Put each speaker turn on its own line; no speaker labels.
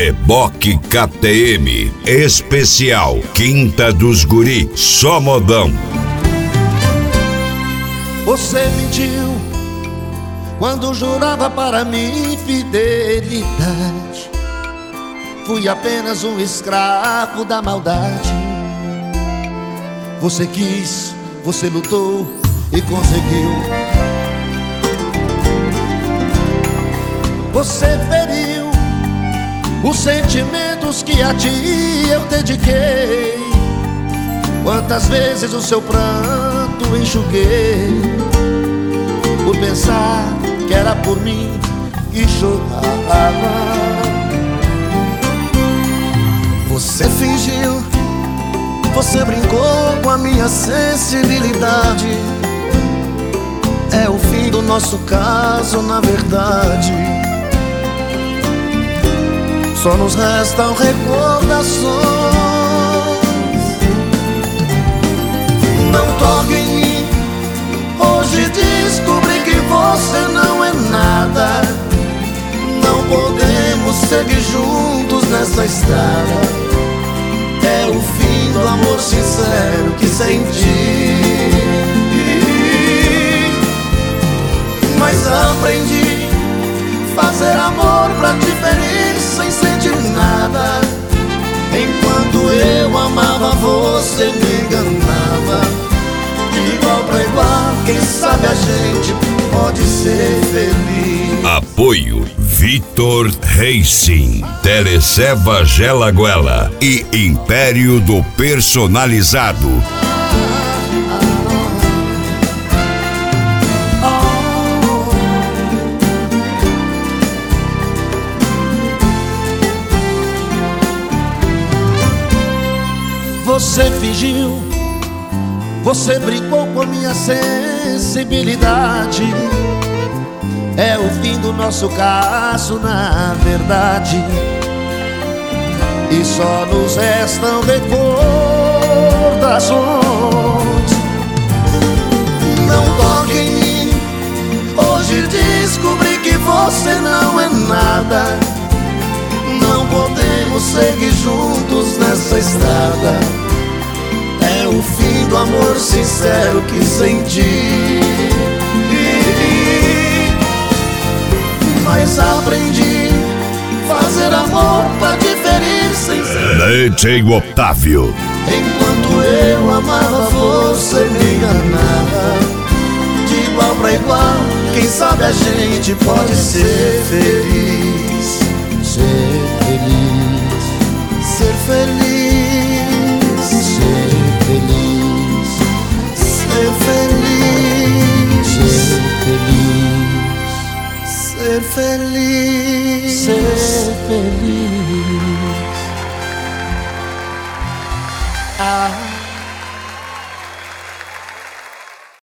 Reboque KTM, especial Quinta dos Guri, só modão.
Você mentiu quando jurava para mim fidelidade. Fui apenas um escravo da maldade. Você quis, você lutou e conseguiu. Você feriu os sentimentos que a ti eu dediquei. Quantas vezes o seu pranto enxuguei, por pensar que era por mim e chorava.
Você fingiu, você brincou com a minha sensibilidade. É o fim do nosso caso, na verdade. Só nos restam recordações. Não toque em mim, hoje descobri que você não é nada. Não podemos seguir juntos nessa estrada. É o fim do amor sincero que senti. Mas aprendi fazer amor pra te ferir sem sentir nada. Enquanto eu amava, você me enganava. De igual pra igual, quem sabe a gente pode ser feliz.
Apoio Vitor Racing, Teleceva Gelaguela e Império do Personalizado.
Você fingiu, você brincou com a minha sensibilidade. É o fim do nosso caso, na verdade. E só nos restam recordações.
Não toque em mim, hoje descobri que você não é nada. Não podemos seguir juntos nessa estrada. É o fim do amor sincero que senti. Mas aprendi fazer amor pra te ferir sem ser.
DJ Otávio.
Enquanto eu amava, você me enganava. De igual pra igual, quem sabe a gente pode ser feliz.
Ser feliz,
ser feliz,
ser feliz,
ser feliz,
ser feliz,
ser feliz,
ser feliz. Ah.